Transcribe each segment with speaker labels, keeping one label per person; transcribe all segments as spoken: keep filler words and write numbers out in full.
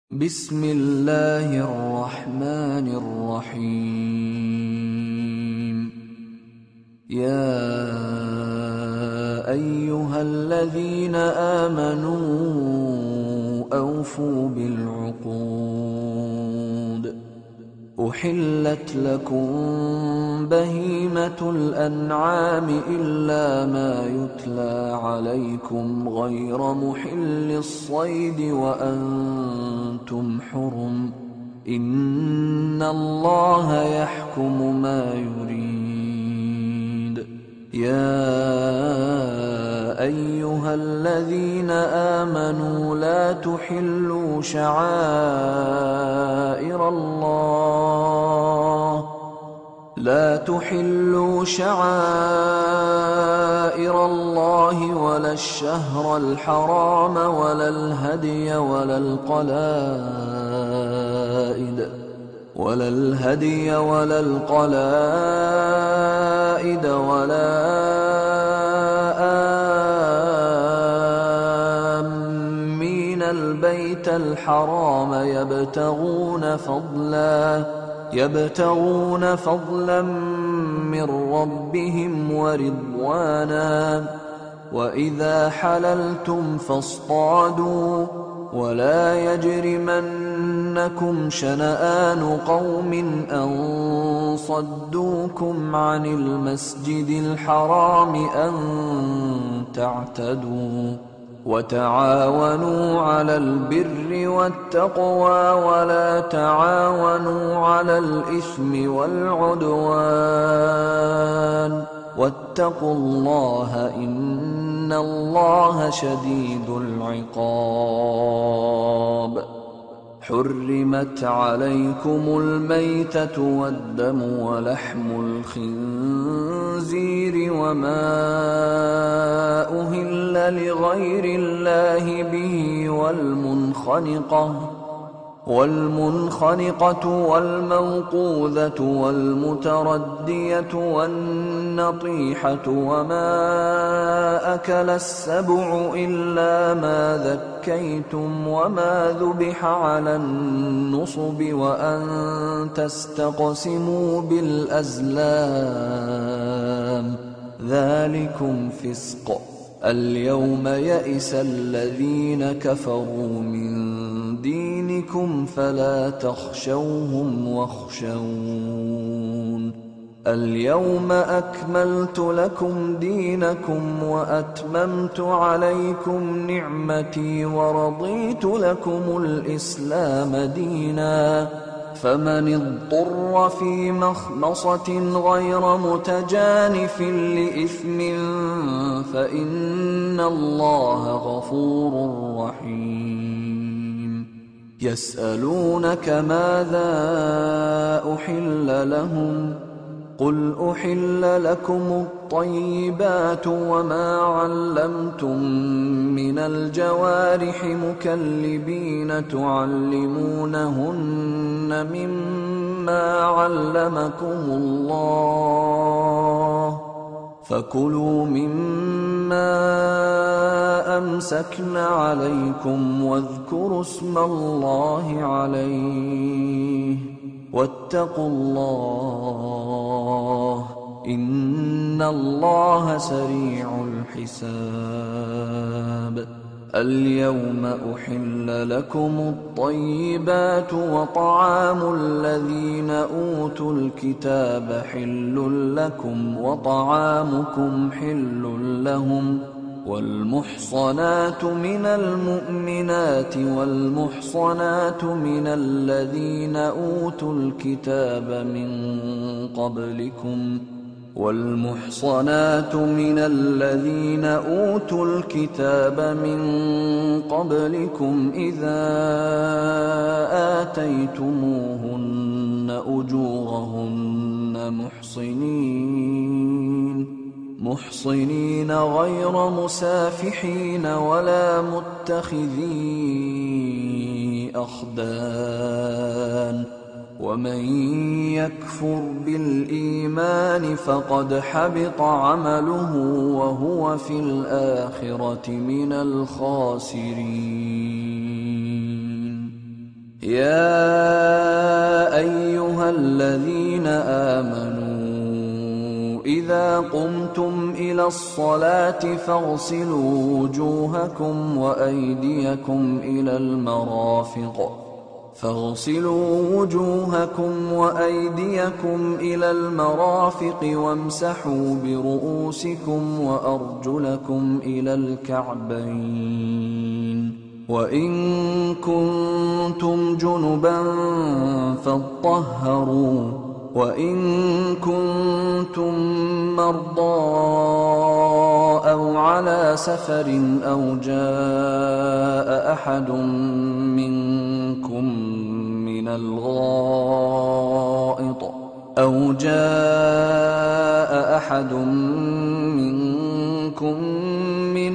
Speaker 1: بسم الله الرحمن الرحيم. يا أيها الذين آمنوا أوفوا بالعقود. أحلت لكم بهيمة الأنعام إلا ما يتلى عليكم غير محل الصيد وأنتم حرم. إن الله يحكم ما يريد. يا أيها الذين آمنوا لا تحلوا شعائر الله لا تحلوا شعائر الله ولا الشهر الحرام ولا الهدي ولا القلائد ولا الهدي ولا القلائد ولا آمين البيت الحرام يبتغون فضلا يبتغون فضلا من ربهم ورضوانا. وإذا حللتم فاصطادوا ولا يجرمنكم شنآن قوم أن صدوكم عن المسجد الحرام أن تعتدوا. وتعاونوا على البر والتقوى ولا تعاونوا على الإثم والعدوان. واتقوا الله إن الله شديد العقاب. حرمت عليكم الميتة والدم ولحم الخنزير وما أهل لغير الله به والمنخنقة والمنخنقة والموقوذة والمتردية والنطيحة وما أكل السبع إلا ما ذكيتم وما ذبح على النصب وأن تستقسموا بالأزلام ذلكم فسق. اليوم يئس الذين كفروا من دينكم فلا تخشوهم واخشون. اليوم أكملت لكم دينكم وأتممت عليكم نعمتي ورضيت لكم الإسلام دينا. فمن اضطر في مخمصة غير متجانف لإثم فإن الله غفور رحيم. يسألونك ماذا أحل لهم قل أحل لكم الطيبات وما علمتم من الجوارح مكلبين تعلمونهن مما علمكم الله فكلوا مما أمسكن عليكم واذكروا اسم الله عليه واتقوا الله إن الله سريع الحساب. اليوم أحل لكم الطيبات وطعام الذين أوتوا الكتاب حل لكم وطعامكم حل لهم. والمحصنات من المؤمنات والمحصنات من الذين أوتوا الكتاب من قبلكم والمحصنات من الذين أوتوا الكتاب من قبلكم إذا آتيتموهن أجورهن محصنين محصنين غير مسافحين ولا متخذي أخدان. ومن يكفر بالإيمان فقد حبط عمله وهو في الآخرة من الخاسرين. يا أيها الذين آمنوا إذا قمتم إلى الصلاة فاغسلوا وجوهكم وأيديكم إلى المرافق فاغسلوا وجوهكم وأيديكم إلى المرافق وامسحوا برؤوسكم وأرجلكم إلى الكعبين وإن كنتم جنبا فاطهروا وإن كنتم مرضى أو على سفر أو جاء أحد منكم من الغائط أو جاء أحد منكم من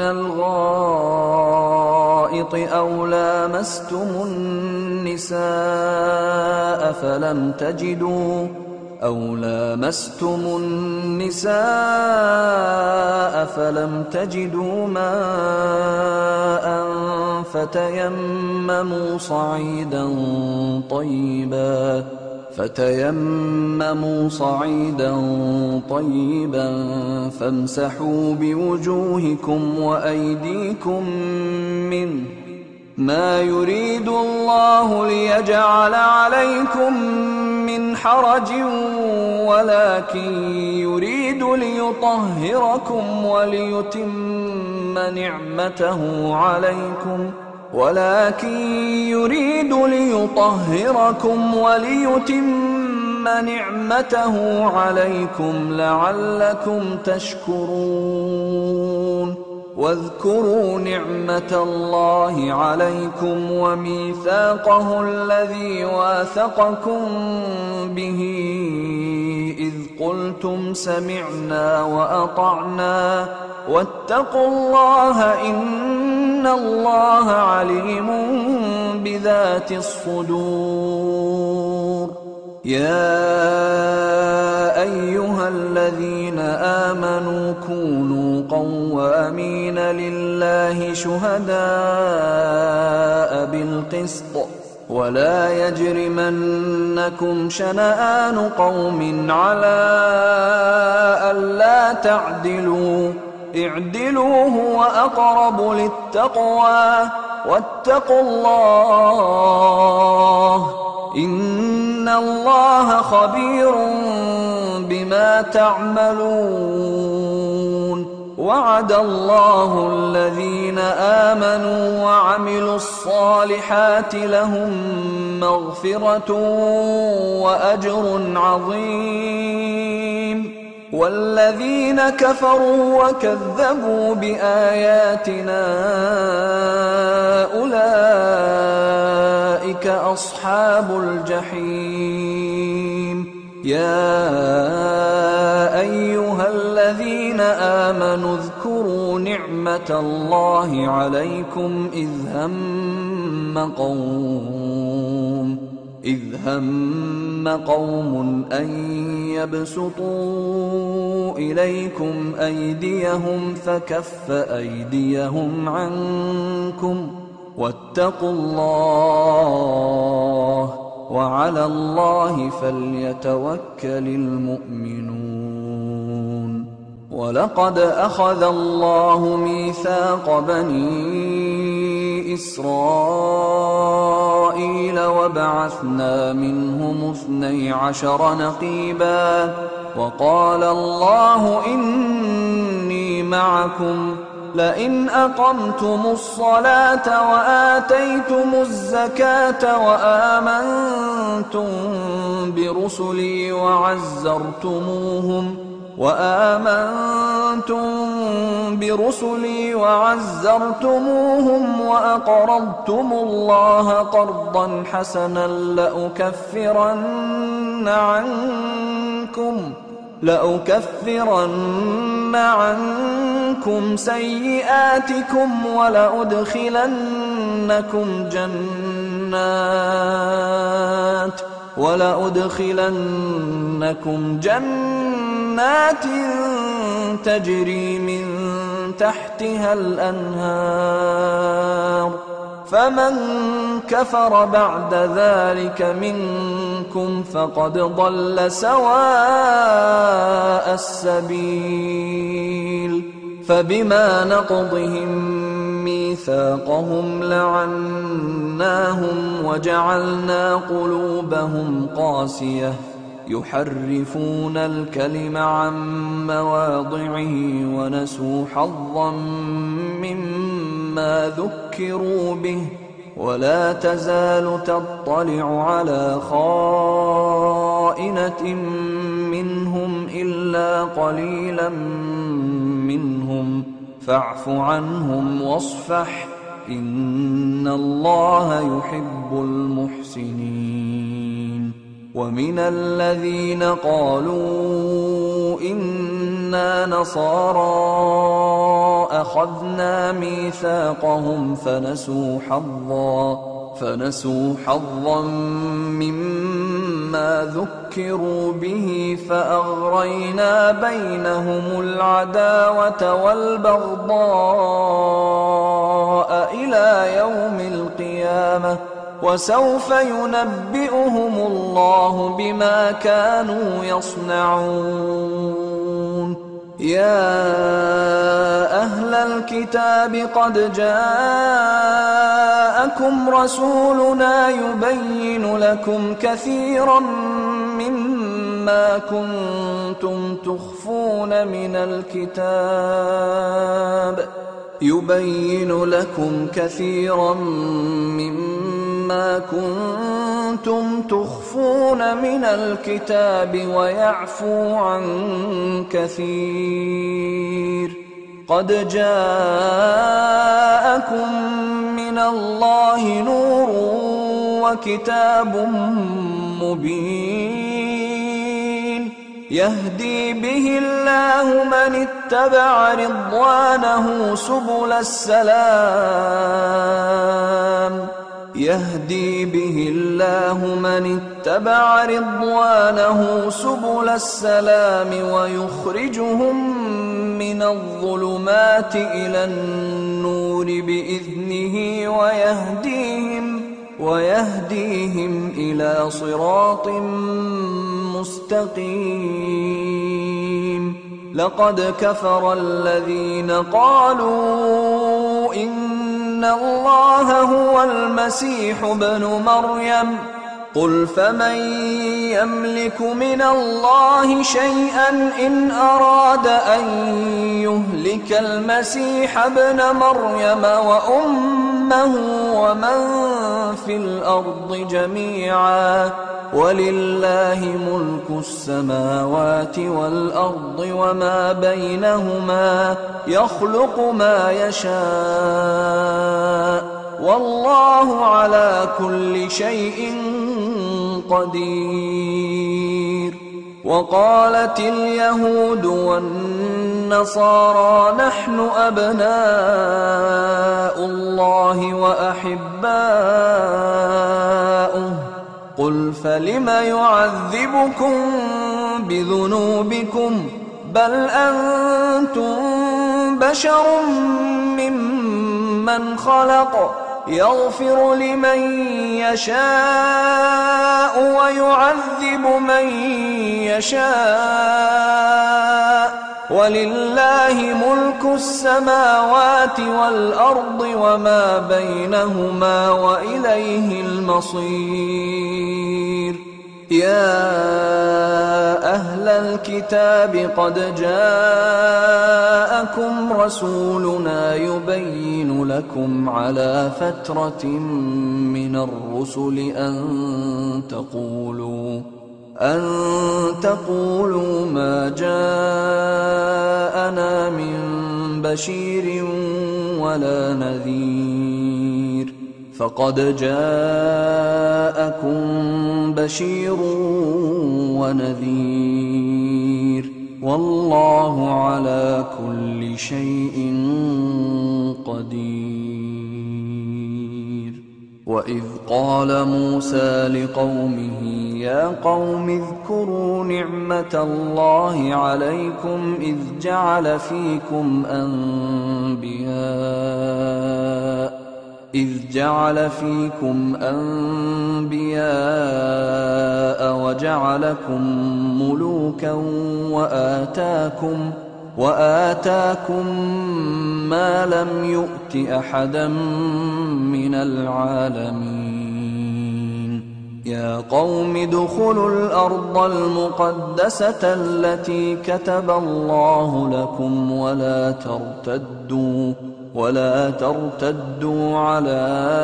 Speaker 1: الغائط أو لامستم النساء فلم تجدوا أو لامستم النساء فلم تجدوا ماء فتيمموا صعيدا طيبا فتيمموا صعيدا طيبا فامسحوا بوجوهكم وأيديكم منه ما يريد الله ليجعل عليكم من حرج ولكن يريد ليطهركم وليتم نعمته عليكم ولكن يريد ليطهركم وليتم نعمته عليكم لعلكم تشكرون واذكروا نعمة الله عليكم وميثاقه الذي واثقكم به إذ قلتم سمعنا وأطعنا واتقوا الله إن الله عليم بذات الصدور يا أيها الذين آمنوا كونوا قوامين لله شهداء بالقسط ولا يجرمنكم شنآن قوم على ألا تعدلوا اعدلوا هو أقرب للتقوى واتقوا الله إن الله خبير بما تعملون وعد الله الذين آمنوا وعملوا الصالحات لهم مغفرة وأجر عظيم والذين كفروا وكذبوا بآياتنا أولئك أصحاب الجحيم يا أيها الذين آمنوا اذكروا نعمة الله عليكم إذ هم قوم إذ هم قوم أن يبسطوا إليكم أيديهم فكف أيديهم عنكم واتقوا الله وعلى الله فليتوكل المؤمنون ولقد أخذ الله ميثاق بني إسرائيل وبعثنا منهم اثني عشر نقيبا وقال الله إني معكم لئن أقمتم الصلاة وآتيتم الزكاة وآمنتم برسلي وعزرتموهم وآمنتم برسلي وعزرتموهم وأقرضتم الله قرضا حسنا لأكفرن عنكم لأكفرن عنكم سيئاتكم ولأدخلنكم جنات ولأدخلنكم جنات تجري من تحتها الأنهار، فمن كفر بعد ذلك منكم فقد ضل سواء السبيل. فبما نقضهم ميثاقهم لعناهم وجعلنا قلوبهم قاسية يحرفون الكلم عن مواضعه ونسوا حظا مما ذكروا به، ولا تزال تطلع على خائنة منهم إلا قليلا منهم، فاعف عنهم واصفح، إن الله يحب المحسنين. ومن الذين قالوا إنا نصارى أخذنا ميثاقهم فنسوا حظا فنسوا حظا مما ذكروا به فأغرينا بينهم العداوة والبغضاء إلى يوم القيامة، وسوف ينبئهم الله بما كانوا يصنعون. يا أهل الكتاب قد جاءكم رسولنا يبين لكم كثيرا مما كنتم تخفون من الكتاب يبين لكم كثيرا مما كنتم تخفون من الكتاب ويعفو عن كثير. قد جاءكم من الله نور وكتاب مبين يهدي به الله من اتبع رضوانه سبل السلام يهدي به الله من اتبع رضوانه سبل السلام ويخرجهم من الظلمات إلى النور بإذنه ويهديهم ويهديهم إلى صراط مستقيم. لقد كفر الذين قالوا إن الله هو المسيح ابن مريم قل فمن يملك من الله شيئا إن أراد أن يهلك المسيح ابن مريم وأمه ومن في الأرض جميعا ولله ملك السماوات والأرض وما بينهما يخلق ما يشاء والله على كل شيء قدير. وقالت اليهود والنصارى نحن أبناء الله وأحباؤه قل فلم يعذبكم بذنوبكم بل أنتم بشر ممن خلق يغفر لمن يشاء ويعذب من يشاء ولله ملك السماوات والأرض وما بينهما وإليه المصير. يا أهل الكتاب قد جاءكم رسولنا يبين لكم على فترة من الرسل أن تقولوا أن تقولوا ما جاءنا من بشير ولا نذير فقد جاءكم بشير ونذير والله على كل شيء قدير. وإذ قال موسى لقومه يا قوم اذكروا نعمة الله عليكم إذ جعل فيكم أنبياء إذ جعل فيكم أنبياء وجعلكم ملوكا وآتاكم وآتاكم ما لم يؤت أحدا من العالمين يا قوم ادخلوا الأرض المقدسة التي كتب الله لكم ولا ترتدوا ولا ترتدوا على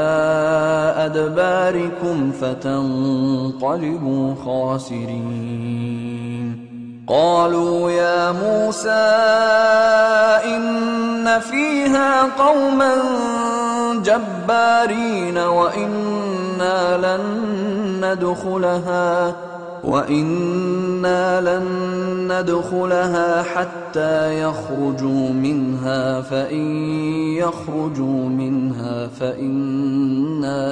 Speaker 1: أدباركم فتنقلبوا خاسرين قالوا يا موسى إن فيها قوما جبارين وإنا لن ندخلها وإنا لن ندخلها حتى يخرجوا منها فإن يخرجوا منها فإنا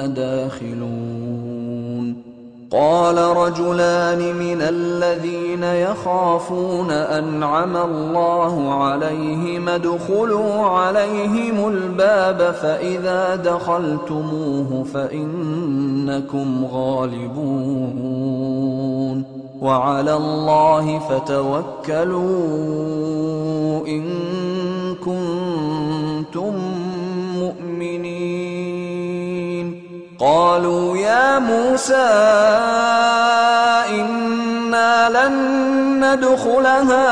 Speaker 1: داخلون قال رجلان من الذين يخافون أنعم الله عليهم ادخلوا عليهم الباب فإذا دخلتموه فإنكم غالبون وعلى الله فتوكلوا إن كنتم مؤمنين قالوا يا موسى إنا لن ندخلها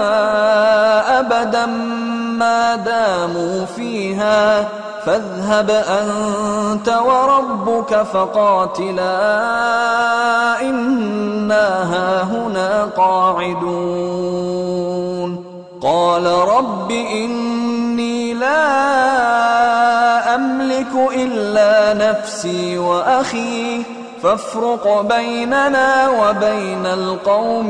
Speaker 1: أبدا ما داموا فيها فاذهب أنت وربك فقاتلا إنا هاهنا قاعدون قال رب إني لا أملك إلا نفسي وأخي فافرق بيننا وبين القوم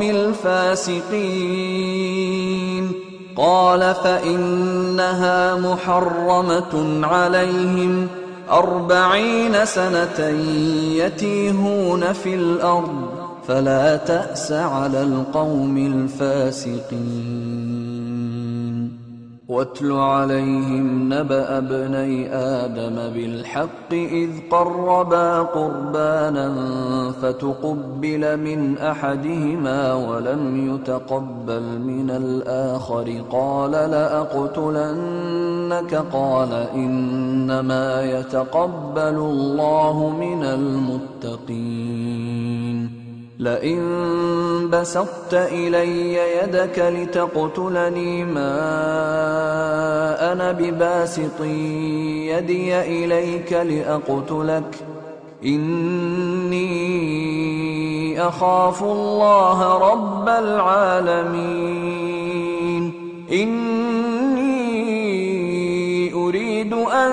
Speaker 1: الفاسقين قال فإنها محرمة عليهم أربعين سنة يتيهون في الأرض فلا تأس على القوم الفاسقين واتل عليهم نبأ ابني آدم بالحق إذ قربا قربانا فتقبل من أحدهما ولم يتقبل من الآخر قال لأقتلنك قال إنما يتقبل الله من المتقين لئن بسطت إلي يدك لتقتلني ما أنا بباسط يدي إليك لأقتلك إني أخاف الله رب العالمين إني أريد أن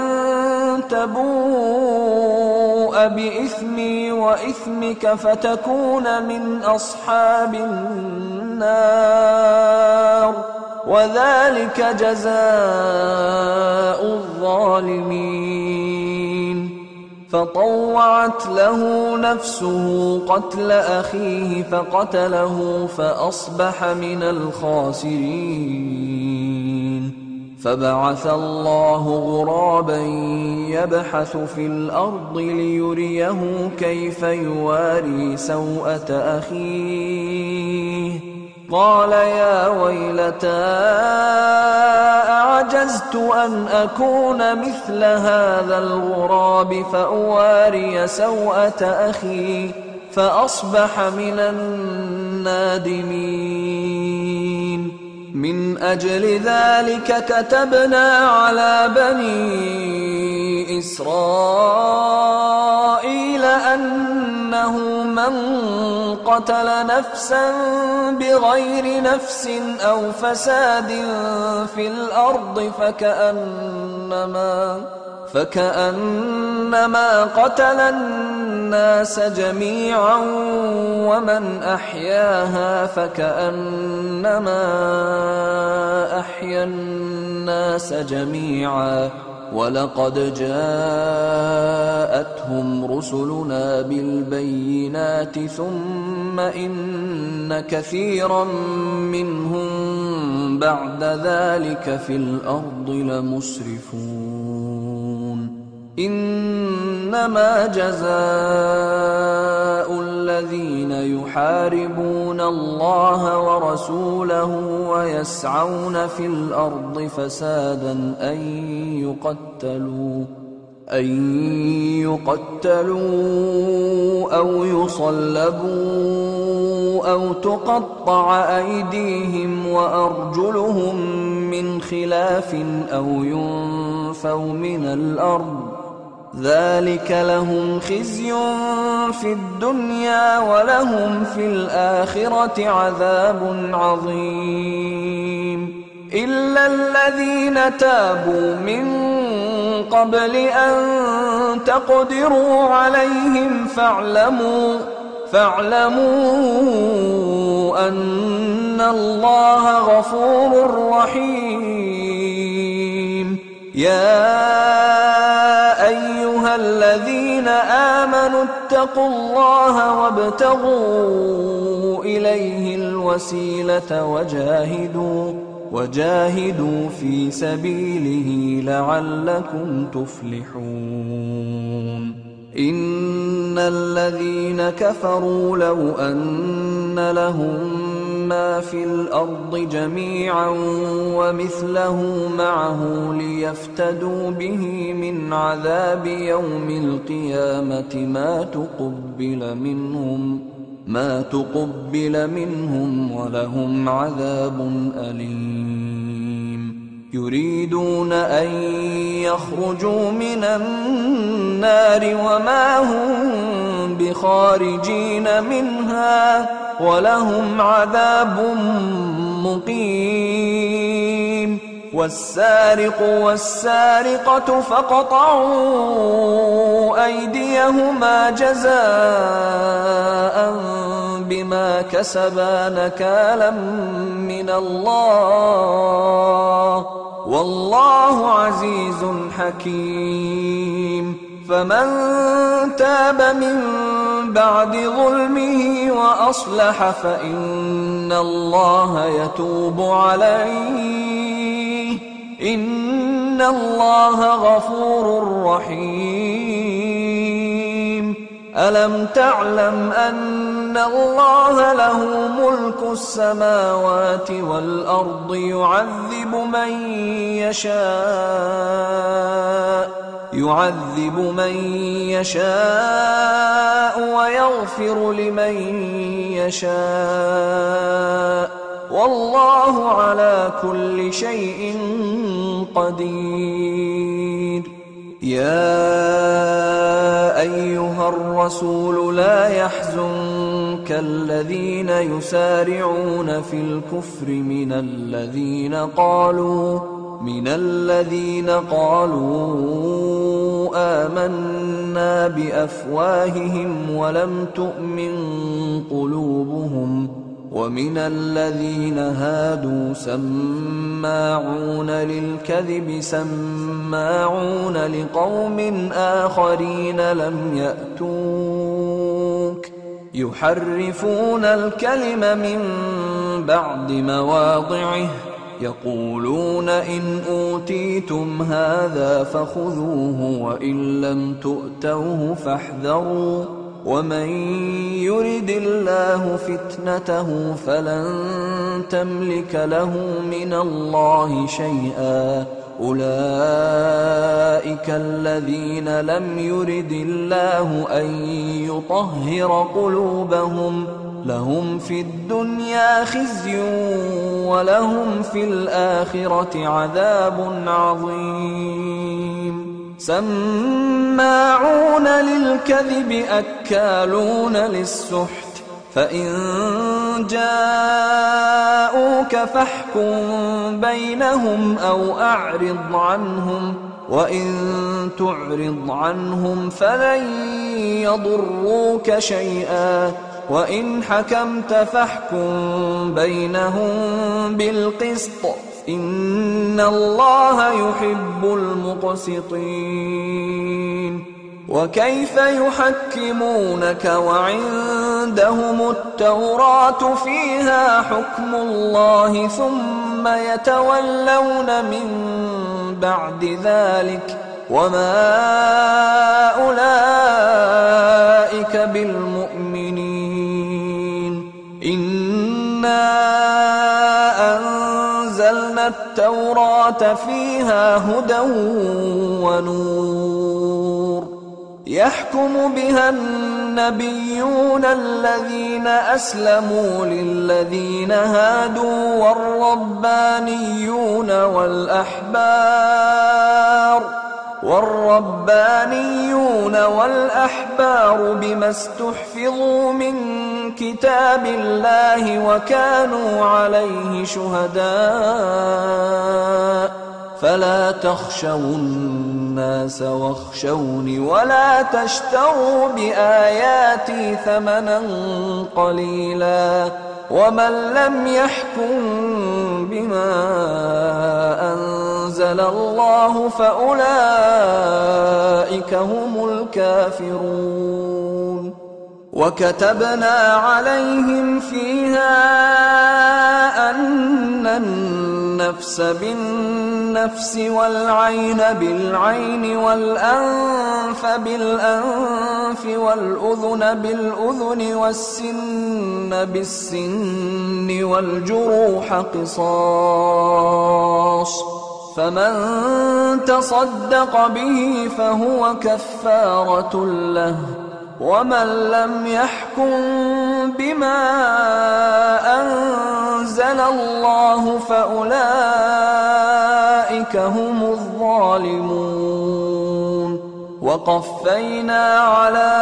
Speaker 1: تبوء بإثمي وإثمك فتكون من أصحاب النار وذلك جزاء الظالمين فطوعت له نفسه قتل أخيه فقتله فأصبح من الخاسرين فبعث الله غرابا يبحث في الأرض ليريه كيف يواري سوءة أخيه قال يا ويلتى أعجزت أن أكون مثل هذا الغراب فأواري سوءة أخي فأصبح من النادمين من أجل ذلك كتبنا على بني إسرائيل أنه من قتل نفسا بغير نفس أو فساد في الأرض فكأنما فكأنما قتل الناس جميعا ومن أحياها فكأنما أحيا الناس جميعا ولقد جاءتهم رسلنا بالبينات ثم إن كثيرا منهم بعد ذلك في الأرض لمسرفون إنما جزاء الذين يحاربون الله ورسوله ويسعون في الأرض فسادا أن يقتلوا أن يقتلوا أو يصلبوا أو تقطع أيديهم وأرجلهم من خلاف أو ينفوا من الأرض ذلك لهم خزي في الدنيا ولهم في الآخرة عذاب عظيم إلا الذين تابوا من قبل أن تقدروا عليهم فاعلموا فاعلموا أن الله غفور رحيم يا أيها الذين آمنوا اتقوا الله وابتغوا إليه الوسيلة وجاهدوا وجاهدوا في سبيله لعلكم تفلحون إن الذين كفروا لو أن لهم ما في الأرض جميعا ومثله معه ليفتدوا به من عذاب يوم القيامة ما تقبل منهم ما تقبل منهم ولهم عذاب أليم يريدون أن يخرجوا من النار وما هم بخارجين منها ولهم عذاب مقيم والسارق والسارقة فاقطعوا أيديهما جزاء بما كسبا نكالا من الله والله عزيز حكيم فمن تاب من بعد ظلمه وأصلح فإن الله يتوب عليه إن الله غفور رحيم ألم تعلم أن الله له ملك السماوات والأرض يعذب من يشاء يعذب من يشاء ويغفر لمن يشاء والله على كل شيء قدير يا أيها الرسول لا يحزنك الذين يسارعون في الكفر من الذين قالوا من الذين قالوا آمنا بأفواههم ولم تؤمن قلوبهم ومن الذين هادوا سماعون للكذب سماعون لقوم آخرين لم يأتوك يحرفون الكلم من بعد مواضعه يقولون إن أوتيتم هذا فخذوه وإن لم تؤتوه فاحذروا ومن يرد الله فتنته فلن تملك له من الله شيئا أولئك الذين لم يرد الله أن يطهر قلوبهم لهم في الدنيا خزي ولهم في الآخرة عذاب عظيم سماعون للكذب أكالون للسحت فإن جاءوك فاحكم بينهم أو أعرض عنهم وإن تعرض عنهم فلن يضروك شيئا وإن حكمت فاحكم بينهم بالقسط إن الله يحب المقسطين. وكيف يحكمونك وعندهم التوراة فيها حكم الله ثم يتولون من بعد ذلك وما أولئك بالمؤمنين. إنا أنزلنا التوراة فيها هدى ونور يحكم بها النبيون الذين أسلموا للذين هادوا والربانيون والأحبار والربانيون والأحبار بما استحفظوا من كتاب الله وكانوا عليه شهداء فلا تخشوا الناس واخشوني ولا تشتروا بآياتي ثمنا قليلا ومن لم يحكم بما أنزل الله فأولئك هم الكافرون. وكتبنا عليهم فيها أن النفس بالنفس والعين بالعين والأنف بالأنف والأذن بالأذن والسن بالسن والجروح قصاص فمن تصدق به فهو كفارة له ومن لم يحكم بما أنزل الله فأولئك هم الظالمون. وقفينا على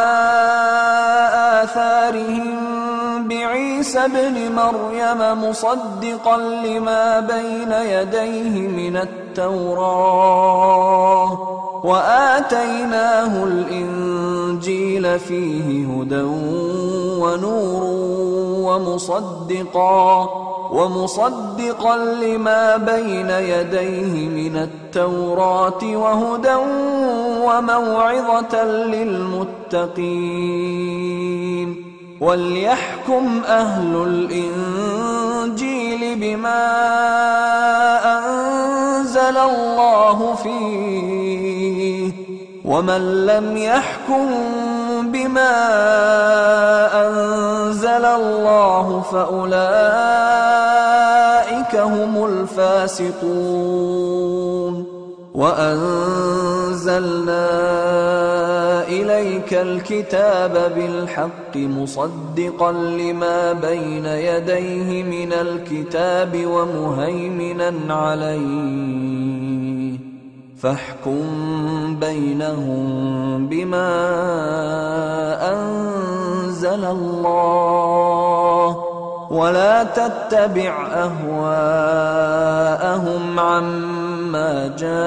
Speaker 1: آثارهم بعيسى ابن مريم مصدقا لما بين يديه من التوراة وآتيناه الإنجيل فيه هدى ونور ومصدقا ومصدقا لما بين يديه من التوراة وهدى وموعظة للمتقين. وليحكم أهل الإنجيل بما أنزل الله فيه ومن لم يحكم بما أنزل الله فأولئك هم الفاسقون. وأنزلنا إليك الكتاب بالحق مصدقا لما بين يديه من الكتاب ومهيمنا عليه فاحكم بينهم بما أنزل الله ولا تتبع أهواءهم عما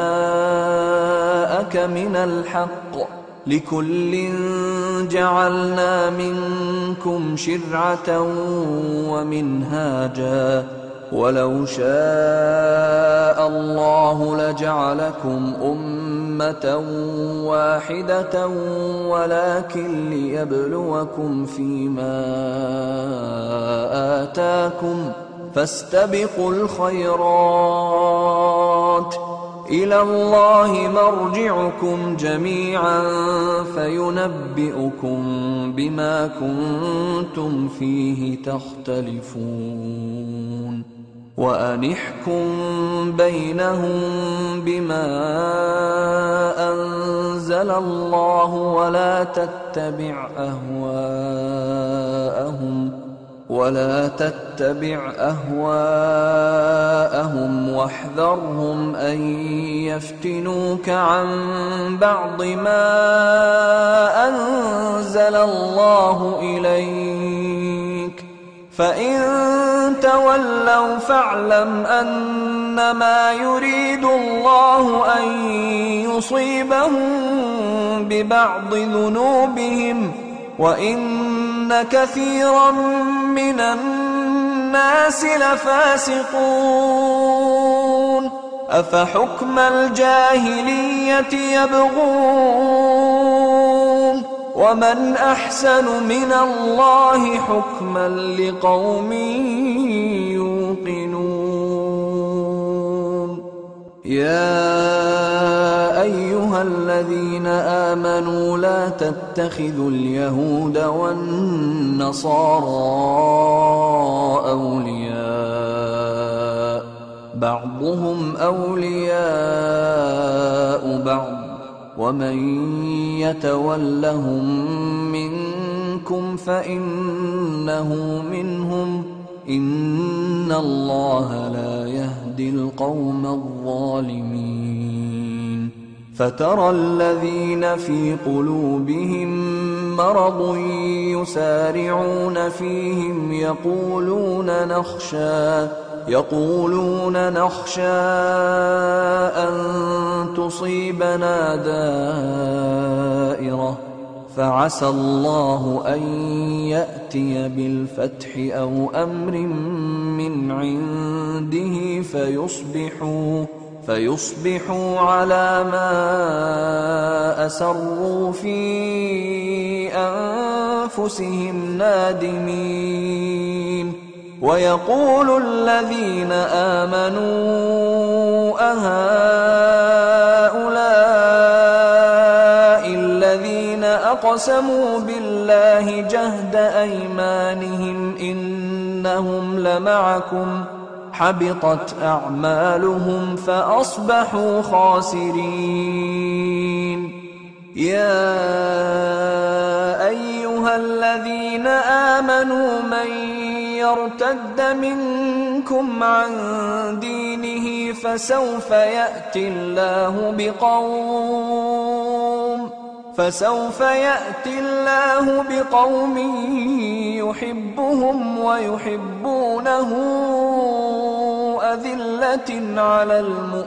Speaker 1: جاءك من الحق لكل جعلنا منكم شرعة ومنهاجا ولو شاء الله لجعلكم أمة واحدة ولكن ليبلوكم فيما آتاكم فاستبقوا الخيرات إلى الله مرجعكم جميعا فينبئكم بما كنتم فيه تختلفون. وأنحكم بينهم بما أنزل الله ولا تتبع أهواءهم ولا تتبع أهواءهم واحذرهم أن يفتنوك عن بعض ما أنزل الله إليك فإن تولوا فاعلم أنما يريد الله أن يصيبهم ببعض ذنوبهم وإن كثيرا من الناس لفاسقون. أفحكم الجاهلية يبغون ومن أحسن من الله حكما لقوم يوقنون يا أيها الذين آمنوا لا تتخذوا اليهود والنصارى أولياء بعضهم أولياء بعض ومن يتولهم منكم فإنه منهم إن الله لا يهدي القوم الظالمين فترى الذين في قلوبهم مرض يسارعون فيهم يقولون نخشى يقولون نخشى أن تصيبنا دائرة فعسى الله أن يأتي بالفتح أو أمر من عنده فيصبحوا فيصبحوا على ما أسروا في أنفسهم نادمين ويقول الذين آمنوا أهؤلاء الذين أقسموا بالله جهد أيمانهم إنهم لمعكم حبطت أعمالهم فأصبحوا خاسرين يا أيها الذين آمنوا من يرتد منكم عن دينه فسوف يأتي الله بقوم فسوف يأتي الله بقوم يحبهم ويحبونه أذلة على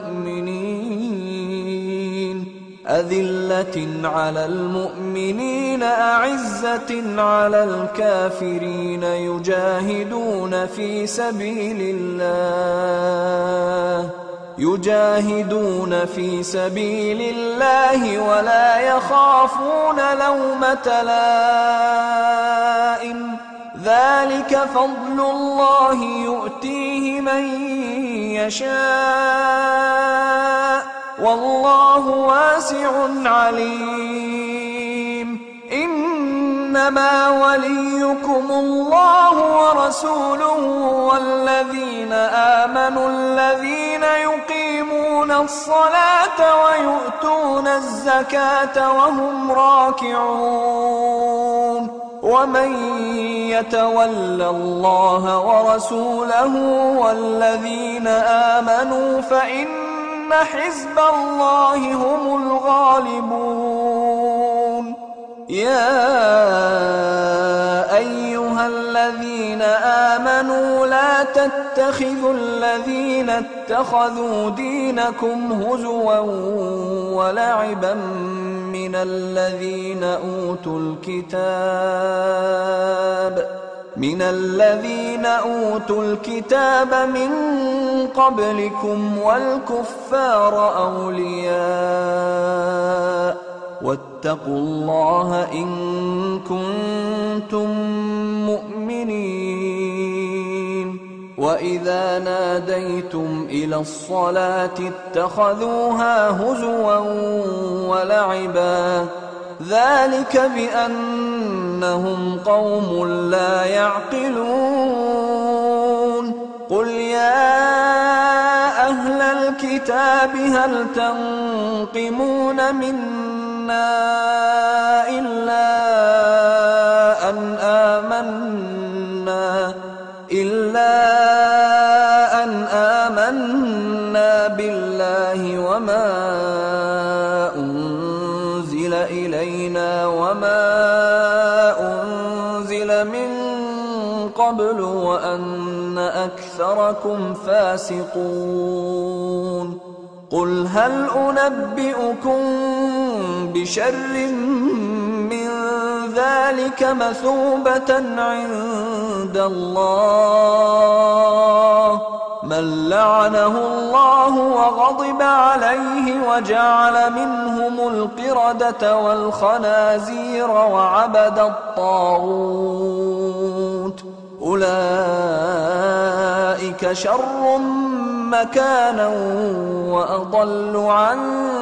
Speaker 1: المؤمنين أذلة على المؤمنين أعزة على الكافرين يجاهدون في سبيل الله يجاهدون في سبيل الله ولا يخافون لومة لائم ذلك فضل الله يؤتيه من يشاء والله واسع عليم إنما وليكم الله ورسوله والذين آمنوا الذين يقيمون الصلاة ويؤتون الزكاة وهم راكعون ومن يتول الله ورسوله والذين آمنوا فإن حزب الله هم الغالبون يا أيها الذين آمنوا لا تتخذوا الذين اتخذوا دينكم هزوا ولعبا من الذين أوتوا الكتاب من الذين أوتوا الكتاب من قبلكم والكفار أولياء واتقوا الله إن كنتم مؤمنين وإذا ناديتم إلى الصلاة اتخذوها هزوا ولعبا ذلك بأنهم قوم لا يعقلون قل يا أهل الكتاب هل تنقمون منا إلا أن آمنا إلا أن آمنا بالله وما أنزل إلينا وما أنزل من قبل وأن أكثركم فاسقون قل هل أنبئكم بشر من ذلك مثوبة عند الله من لعنه الله وغضب عليه وجعل منهم القردة والخنازير وعبد الطاغوت أولئك شر مكانا وأضل عن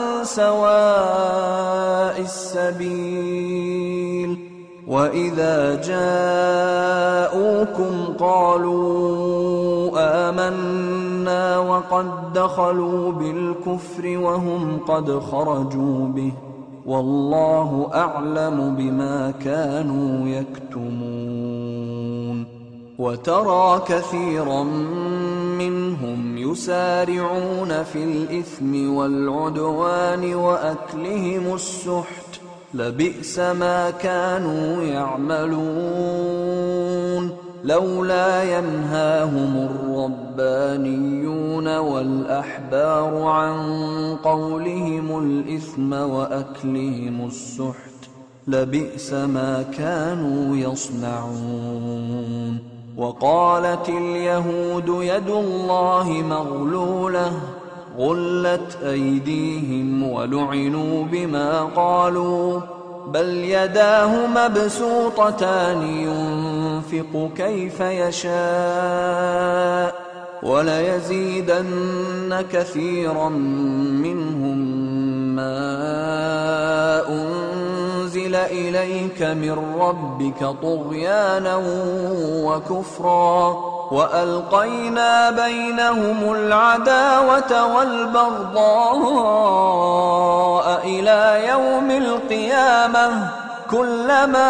Speaker 1: سواء السبيل وإذا جاءوكم قالوا آمنا وقد دخلوا بالكفر وهم قد خرجوا به والله أعلم بما كانوا يكتمون وترى كثيرا منهم يسارعون في الإثم والعدوان وأكلهم السحت لبئس ما كانوا يعملون لولا ينهاهم الربانيون والأحبار عن قولهم الإثم وأكلهم السحت لبئس ما كانوا يصنعون وقالت اليهود يد الله مغلولة غلت أيديهم ولعنوا بما قالوا بل يداه مبسوطتان ينفق كيف يشاء وليزيدن كثيرا منهم ما أنزل إليك من ربك طغيانا وكفرا وألقينا بينهم العداوة والبغضاء إلى يوم القيامة كلما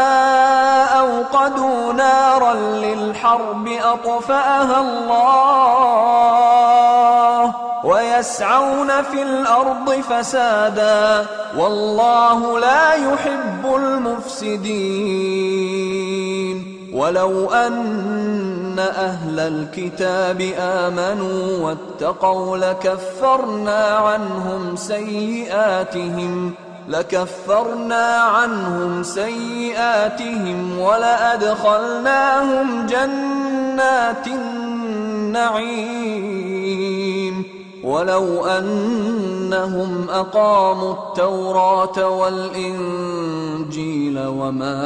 Speaker 1: أوقدوا نارا للحرب أطفأها الله ويسعون في الأرض فسادا والله لا يحب المفسدين ولو أن أهل الكتاب آمنوا واتقوا لكفرنا عنهم سيئاتهم لكفرنا عنهم سيئاتهم ولأدخلناهم جنات النعيم ولو أنهم أقاموا التوراة والإنجيل وما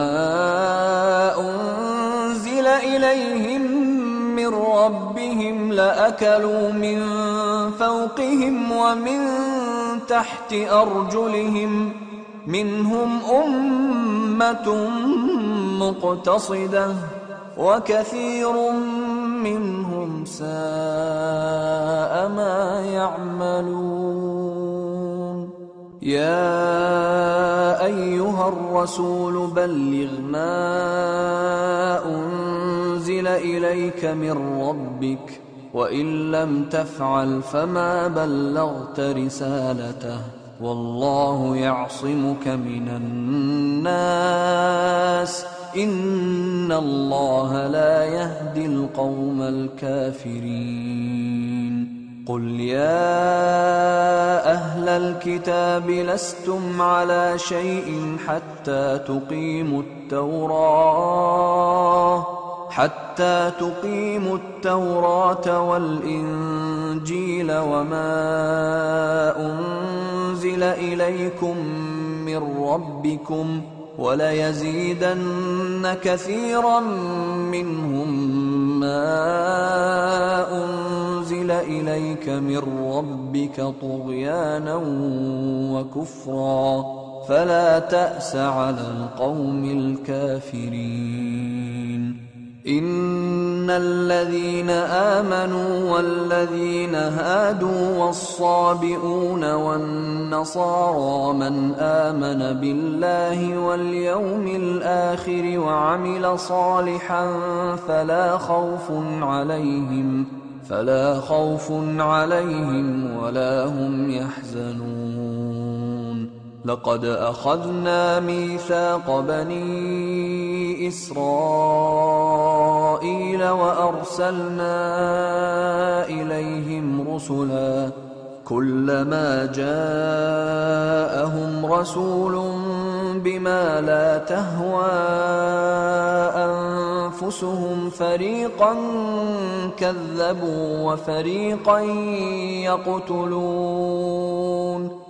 Speaker 1: أنزل إليهم من ربهم لأكلوا من فوقهم ومن تحت أرجلهم منهم أمة مقتصدة وكثير منهم ساء ما يعملون يا أيها الرسول بلغ ما أنزل إليك من ربك وإن لم تفعل فما بلغت رسالته والله يعصمك من الناس إن الله لا يهدي القوم الكافرين قل يا أهل الكتاب لستم على شيء حتى تقيموا التوراة حتى تقيموا التوراة والإنجيل وما أنزل إليكم من ربكم وليزيدن كثيرا منهم ما أنزل إليك من ربك طغيانا وكفرا فلا تأس على القوم الكافرين إن الذين آمنوا والذين هادوا والصابئون والنصارى من آمن بالله واليوم الآخر وعمل صالحا فلا خوف عليهم فلا خوف عليهم ولا هم يحزنون لقد أخذنا ميثاق بني إسرائيل وأرسلنا إليهم رسلا كلما جاءهم رسول بما لا تهوى أنفسهم فريقا كذبوا وفريقا يقتلون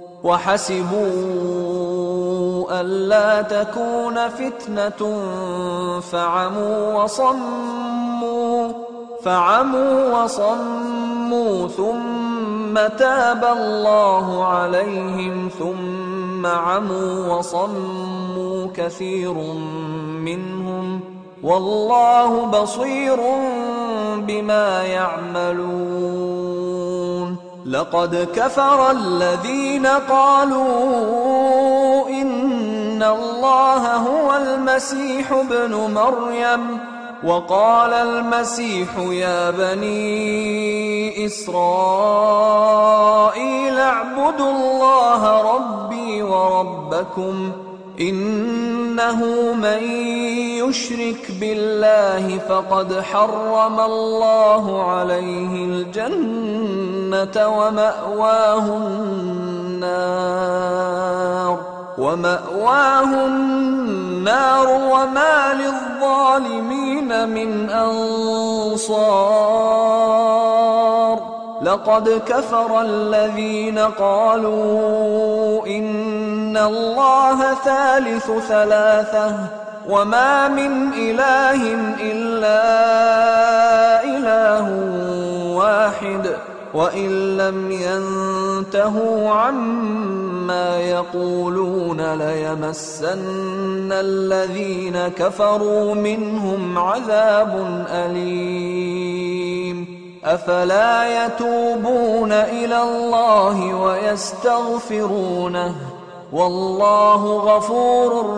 Speaker 1: وحسبوا ألا تكون فتنة فعموا وصموا فعموا وصموا ثم تاب الله عليهم ثم عموا وصموا كثير منهم والله بصير بما يعملون. لقد كفر الذين قالوا إن الله هو المسيح ابن مريم وقال المسيح يا بني إسرائيل اعبدوا الله ربي وربكم إنه من يشرك بالله فقد حرم الله عليه الجنة ومأواه النار ومأواه النار وما للظالمين من أنصار. لقد كفر الذين قالوا إن الله ثالث ثلاثة وما من إله إلا إله واحد وإن لم ينتهوا عما يقولون ليمسن الذين كفروا منهم عذاب أليم. أفلا يتوبون إلى الله ويستغفرونه والله غفور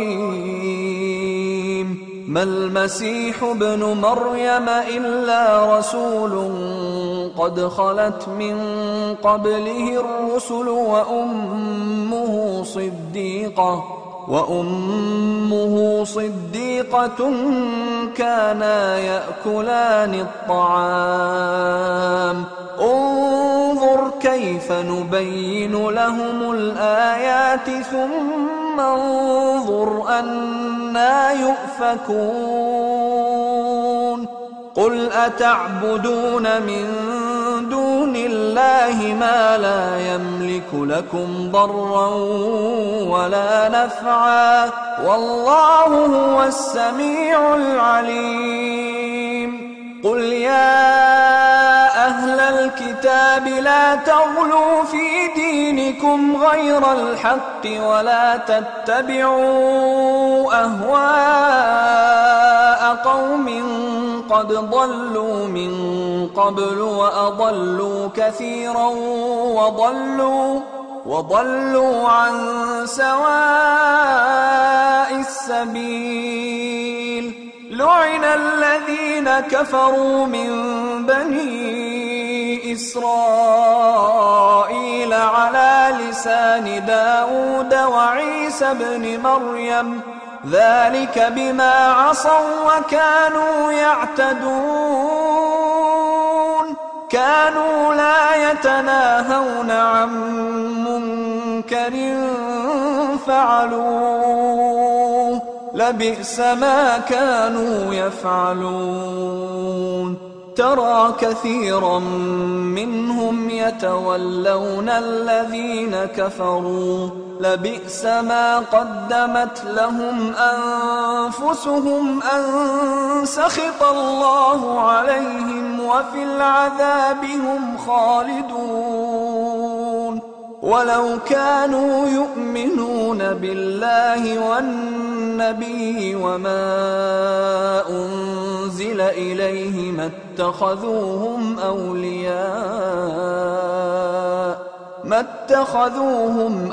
Speaker 1: رحيم. ما المسيح ابن مريم إلا رسول قد خلت من قبله الرسل وأمه صديقة وأمه صديقة كانا يأكلان الطعام انظر كيف نبين لهم الآيات ثم انظر أنى يؤفكون. قل أتعبدون من دون الله ما لا يملك لكم ضرا ولا نفعا والله هو السميع العليم. قل يا أهل الكتاب لا تغلوا في دينكم غير الحق ولا تتبعوا أهواء قوم قد ضلوا من قبل وأضلوا كثيرا وضلوا وضلوا عن سواء السبيل. لعن الذين كفروا من بني إسرائيل على لسان داود وعيسى بن مريم ذلك بما عصوا وكانوا يعتدون. كانوا لا يتناهون عن منكر فعلوه لبئس ما كانوا يفعلون. ترى كثيرا منهم يتولون الذين كفروا لبئس ما قدمت لهم أنفسهم أن سخط الله عليهم وفي العذاب هم خالدون. ولو كانوا يؤمنون بالله والنبي وما أنزل إليه ما اتخذوهم أولياء ما اتخذوهم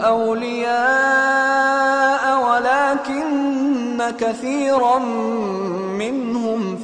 Speaker 1: أولياء ولكن كثيرا منهم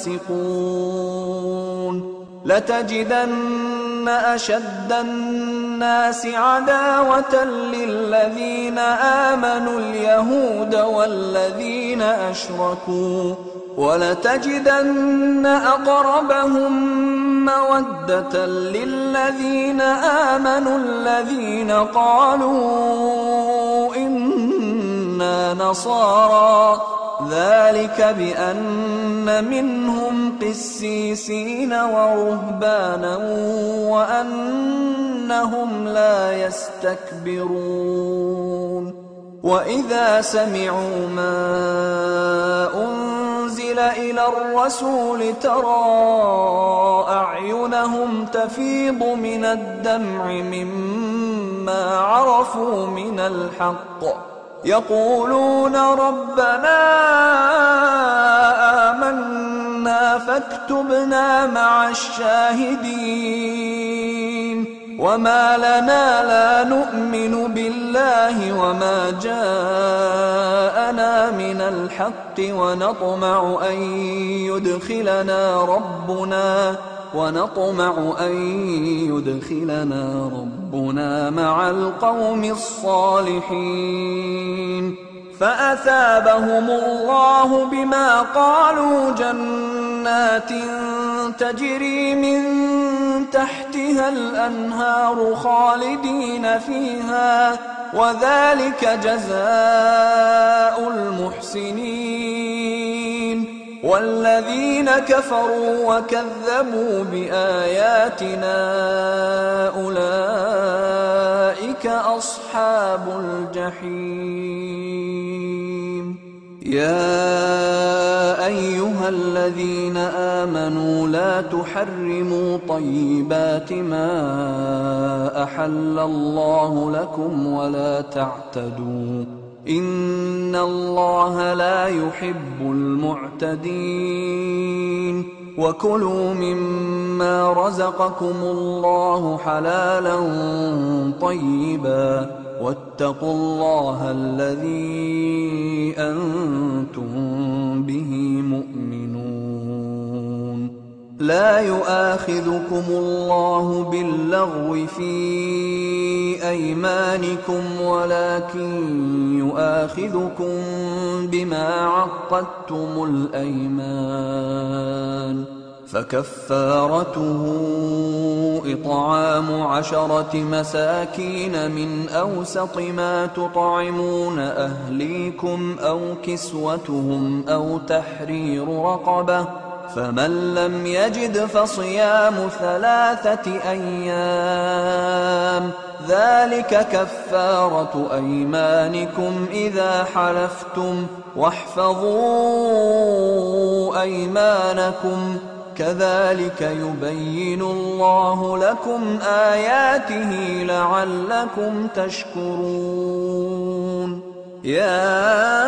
Speaker 1: فاسقون. لتجدن أشد الناس عداوة للذين آمنوا اليهود والذين أشركوا ولتجدن أقربهم مودة للذين آمنوا الذين قالوا إنا نصارى ذلك بأن منهم قسيسين ورهبانا وأنهم لا يستكبرون وإذا سمعوا ما أنزل إلى الرسول ترى أعينهم تفيض من الدمع مما عرفوا من الحق يقولون ربنا آمنا فاكتبنا مع الشاهدين وما لنا لا نؤمن بالله وما جاءنا من الحق ونطمع أن يدخلنا ربنا ونطمع أن يدخلنا ربنا مع القوم الصالحين فأثابهم الله بما قالوا جنات تجري من تحتها الأنهار خالدين فيها وذلك جزاء المحسنين والذين كفروا وكذبوا بآياتنا أولئك أصحاب الجحيم يا أيها الذين آمنوا لا تحرموا طيبات ما أحل الله لكم ولا تعتدوا إن الله لا يحب المعتدين وكلوا مما رزقكم الله حلالا طيبا واتقوا الله الذي أنتم به مؤمنون لا يؤاخذكم الله باللغو في أيمانكم ولكن يؤاخذكم بما عقدتم الأيمان فكفارته إطعام عشرة مساكين من أوسط ما تطعمون أهليكم أو كسوتهم أو تحرير رقبة فمن لم يجد فصيام ثلاثة أيام ذلك كفارة أيمانكم إذا حلفتم واحفظوا أيمانكم كذلك يبين الله لكم آياته لعلكم تشكرون يا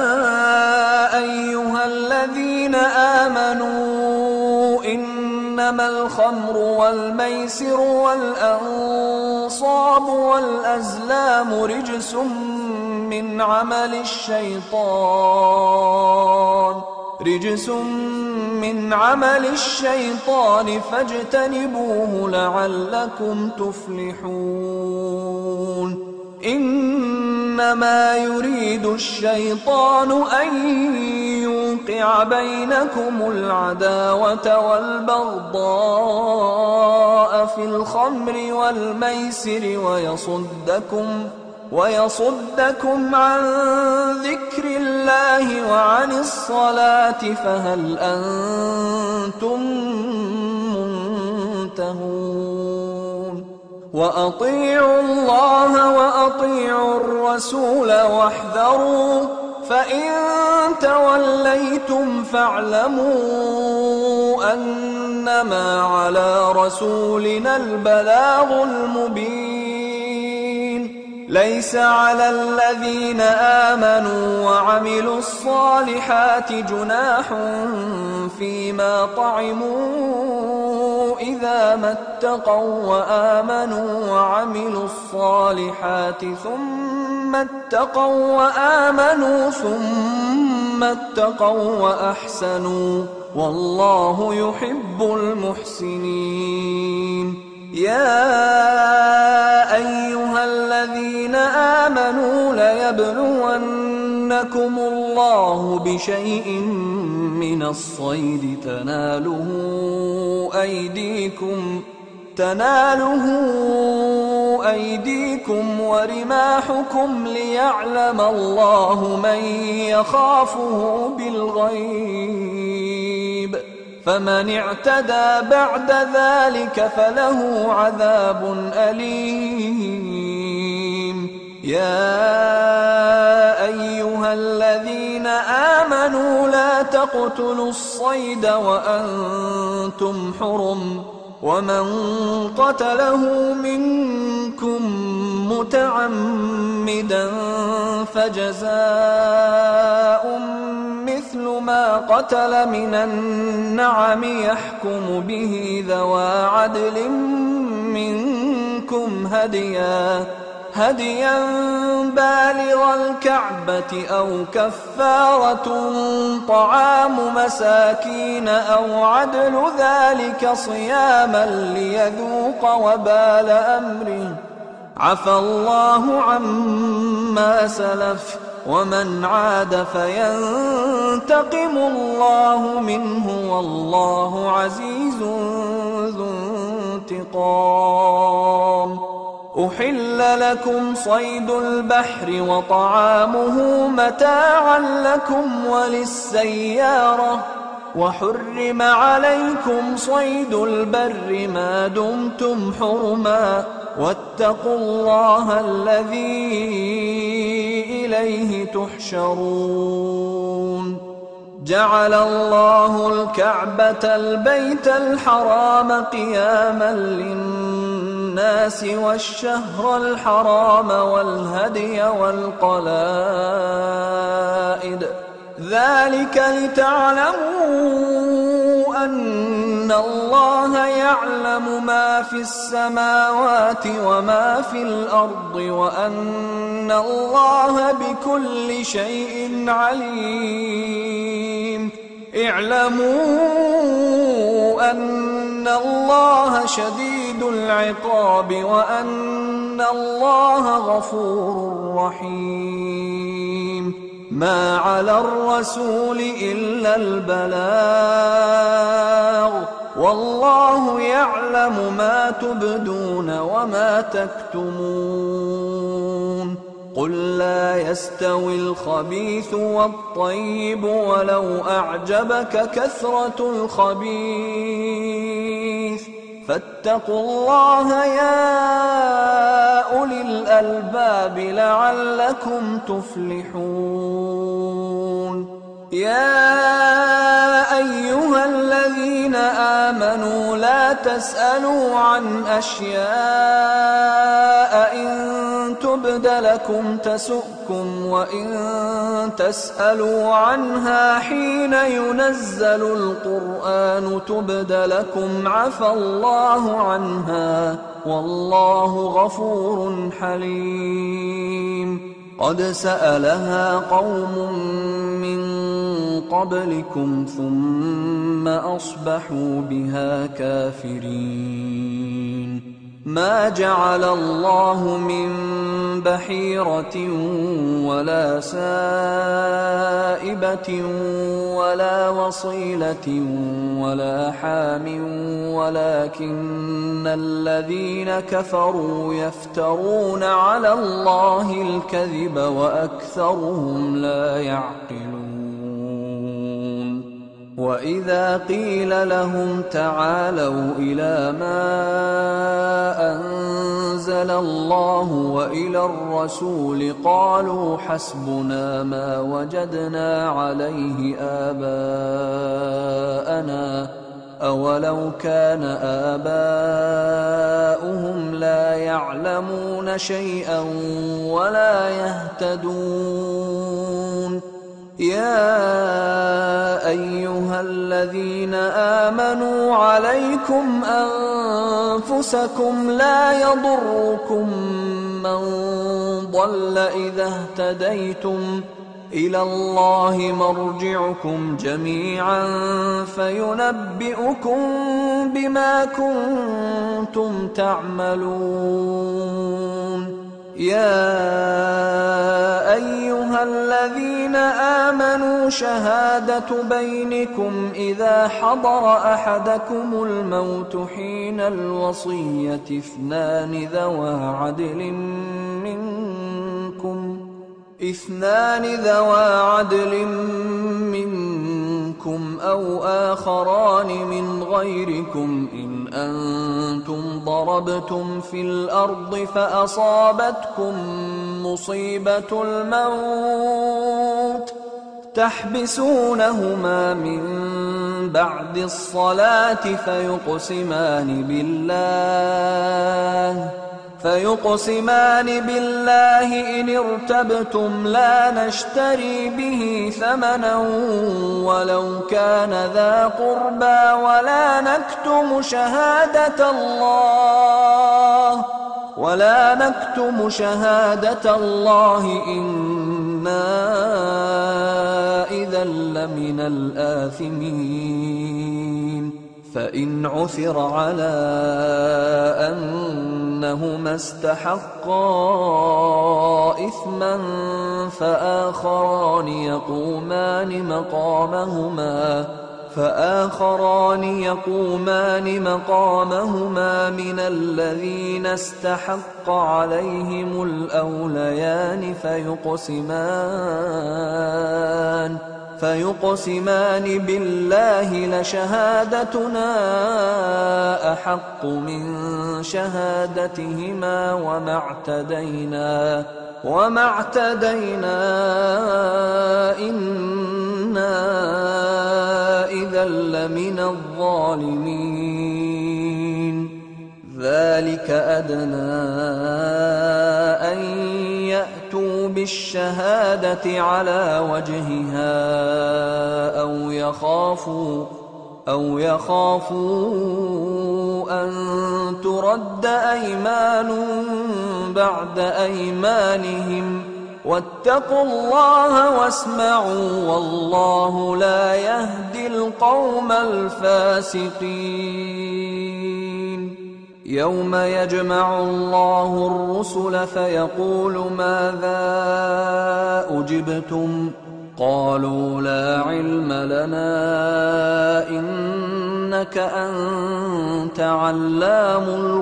Speaker 1: أيها الذين آمنوا إنما الخمر والميسر والأنصاب والأزلام رجس من عمل الشيطان رجس من عمل الشيطان فاجتنبوه لعلكم تفلحون إنما يريد الشيطان أن يوقع بينكم العداوة والبغضاء في الخمر والميسر ويصدكم ويصدكم عن ذكر الله وعن الصلاة فهل أنتم منتهون وأطيعوا الله وأطيعوا الرسول واحذروا فإن توليتم فاعلموا أنما على رسولنا البلاغ المبين ليس على الذين آمنوا وعملوا الصالحات جناح فيما طعموا إذا ما اتقوا وآمنوا وعملوا الصالحات ثم اتقوا وآمنوا ثم اتقوا وأحسنوا والله يحب المحسنين يا أيها الذين آمنوا ليبلونكم الله بشيء من الصيد تناله أيديكم تناله أيديكم ورماحكم ليعلم الله من يخافه بالغيب، فمن اعتدى بعد ذلك فله عذاب أليم. يا أيها الذين آمنوا لا تقتلوا الصيد وأنتم حرم، ومن قتله منكم متعمدا فجزاء مثل ما قتل من النعم يحكم به ذوى عدل منكم هديا هديا بالغ الكعبة أو كفارة طعام مساكين أو عدل ذلك صياما ليذوق وبال أمره. عفى الله عما سلف، ومن عاد فينتقم الله منه والله عزيز ذو انتقام. أحل لكم صيد البحر وطعامه متاعا لكم وللسيارة، وحرم عليكم صيد البر ما دمتم حرما، واتقوا الله الذي إليه تحشرون. جعل الله الكعبة البيت الحرام قياما للناس والشهر الحرام والهدي والقلائد، ذلك لتعلموا أن الله يعلم ما في السماوات وما في الأرض، وأن الله بكل شيء عليم. اعلموا أن الله شديد العقاب وأن الله غفور رحيم. ما على الرسول إلا البلاغ، والله يعلم ما تبدون وما تكتمون. قل لا يستوي الخبيث والطيب ولو أعجبك كثرة الخبيث، فاتقوا الله يا أولي الألباب لعلكم تفلحون. يا أيها الذين آمنوا لا تسألوا عن أشياء إن تبد لكم تسؤكم، وإن تسألوا عنها حين ينزل القرآن تبد لكم عفى الله عنها، والله غفور حليم. قد سألها قوم من قبلكم ثم أصبحوا بها كافرين. ما جعل الله من بحيرة ولا سائبة ولا وصيلة ولا حام، ولكن الذين كفروا يفترون على الله الكذب وأكثرهم لا يعقلون. وإذا قيل لهم تعالوا إلى ما أنزل الله وإلى الرسول قالوا حسبنا ما وجدنا عليه آباءنا، أولو كان آباؤهم لا يعلمون شيئا ولا يهتدون. يا أيها الذين آمنوا عليكم أنفسكم لا يضركم من ضل إذا اهتديتم، إلى الله مرجعكم جميعا فينبئكم بما كنتم تعملون. يا أيها الذين آمنوا شهادة بينكم إذا حضر أحدكم الموت حين الوصية اثنان ذوى عدل منكم اثنان ذوى عدل منكم أو آخران من غيركم إن أنتم ضربتم في الأرض فأصابتكم مصيبة الموت تحبسونهما من بعد الصلاة فيقسمان بالله فيقسمان بالله إن ارتبتم لا نشتري به ثمنا ولو كان ذا قربى ولا نكتم شهادة الله ولا نكتم شهادة الله إنا إذا لمن الآثمين فإن عثر على أنهما استحقا إثما فآخران يقومان مقامهما فآخران يقومان مقامهما من الذين استحق عليهم الأوليان فيقسمان فيقسمان بالله لشهادتنا أحق من شهادتهما وما اعتدينا وما اعتدينا إنا إذا لمن الظالمين ذلك أدنى أن يأتوا بالشهادة على وجهها أو يخافوا أو يخافوا أن ترد أيمان بعد أيمانهم واتقوا الله واسمعوا والله لا يهدي القوم الفاسقين يوم يجمع الله الرسل فيقول ماذا أجبتم قالوا لا علم لنا إنك أنت علام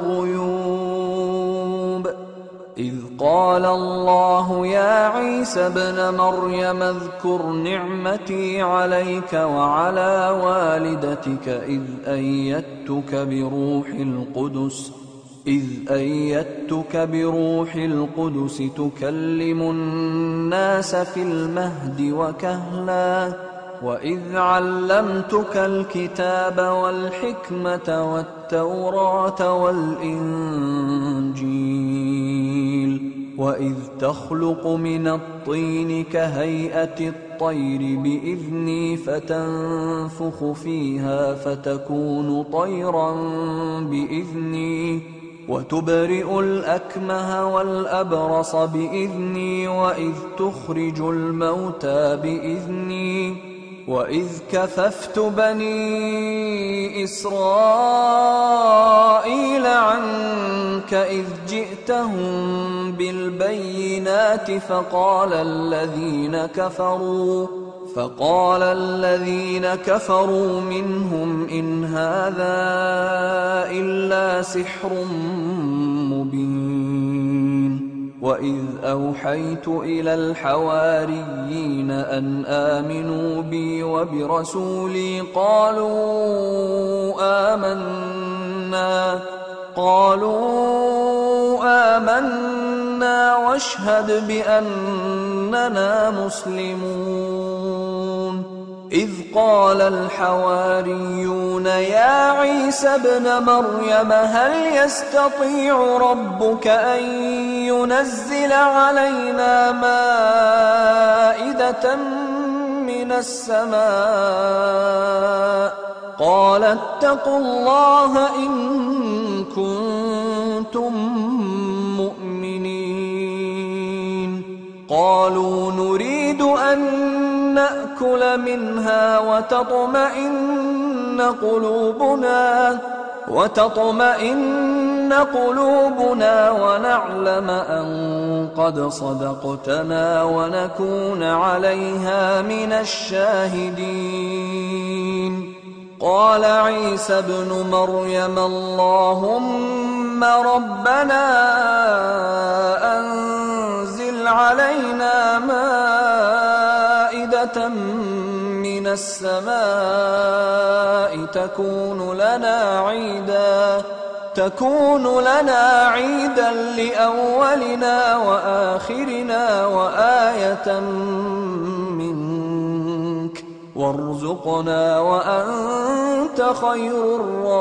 Speaker 1: الغيوب إذ قال الله يا عيسى ابن مريم اذكر نعمتي عليك وعلى والدتك إذ أيدتك بروح القدس إذ أيدتك بروح القدس تكلم الناس في المهد وكهلا وإذ علمتك الكتاب والحكمة والتوراة والإنجيل وإذ تخلق من الطين كهيئة الطير بإذني فتنفخ فيها فتكون طيرا بإذني وتبرئ الأكمه والأبرص بإذني وإذ تخرج الموتى بإذني وإذ كففت بني إسرائيل عنك إذ جئتهم بالبينات فقال الذين كفروا فقال الذين كفروا منهم إن هذا إلا سحر مبين وإذ أوحيت إلى الحواريين أن آمنوا بي وبرسولي قالوا آمنا قالوا آمنا واشهد بأننا مسلمون إذ قال الحواريون يا عيسى ابن مريم هل يستطيع ربك أن ينزل علينا مائدة من السماء قال اتقوا الله إن كنتم مؤمنين قالوا نريد أن نأكل منها وتطمئن قلوبنا وتطمئن قلوبنا ونعلم أن قد صدقتنا ونكون عليها من الشاهدين. قال عيسى ابن مريم اللهم ربنا أنزل علينا مائدة من السماء تكون لنا عيدا تكون لنا عيدا لأولنا وآخرنا وآية منك وارزقنا وأنت خير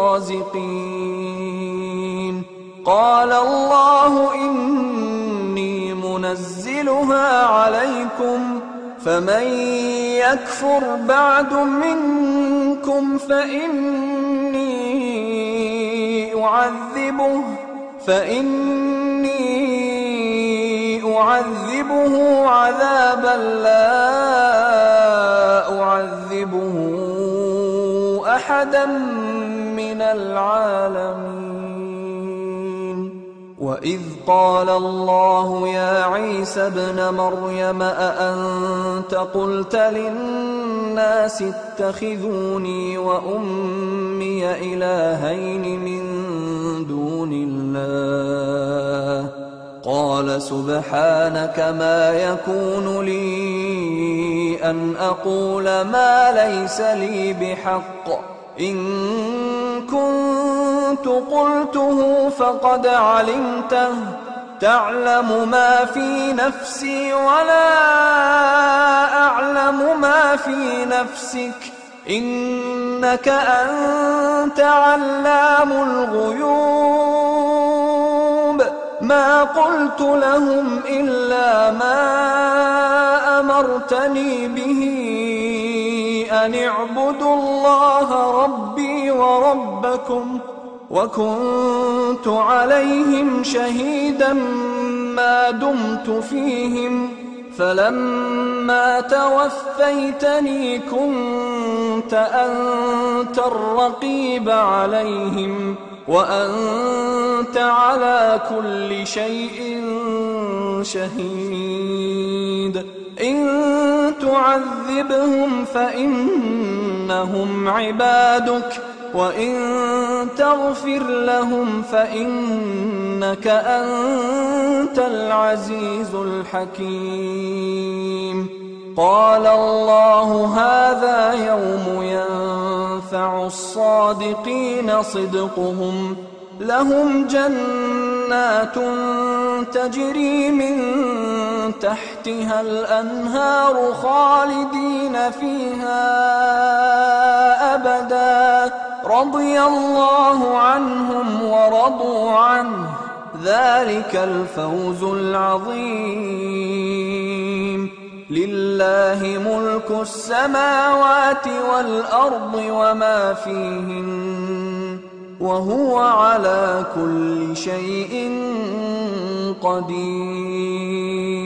Speaker 1: الرازقين. قال الله إني منزلها عليكم فمن يكفر بعد منكم فإني أعذبه فإني أعذبه عذابا لا أعذبه أحدا من العالمين. وإذ قال الله يا عيسى ابن مريم أأنت قلت للناس اتخذوني وأمي إلهين من دون الله قال سبحانك ما يكون لي أن أقول ما ليس لي بحق إن كنت قلته فقد علمته تعلم ما في نفسي ولا أعلم ما في نفسك إنك أنت علام الغيوب. ما قلت لهم إلا ما أمرتني به أن اعبدوا الله ربي وربكم وكنت عليهم شهيدا ما دمت فيهم فلما توفيتني كنت أنت الرقيب عليهم وأنت على كل شيء شهيد. إن تعذبهم فإنهم عبادك وإن تغفر لهم فإنك أنت العزيز الحكيم. قال الله هذا يوم ينفع الصادقين صدقهم لهم جنات تجري من تحتها الأنهار خالدين فيها أبدا رضي الله عنهم ورضوا عنه ذلك الفوز العظيم. لله ملك السماوات والأرض وما فيهن وهو على كل شيء قدير.